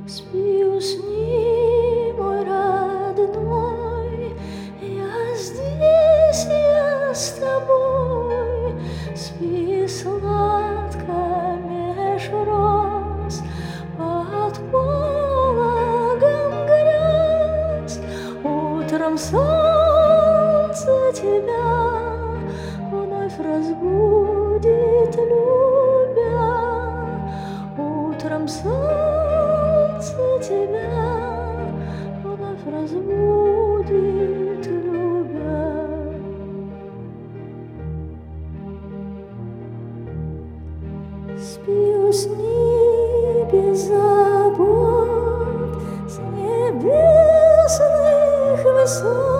Спи, усни, мой родной, я здесь, я с тобой. Спи сладко меж роз, под пологом грез. Утром солнце тебя вновь разбудит, любя. Утром солнце тебя вновь разбудит, любя. Спи, усни без забот с небесных высот.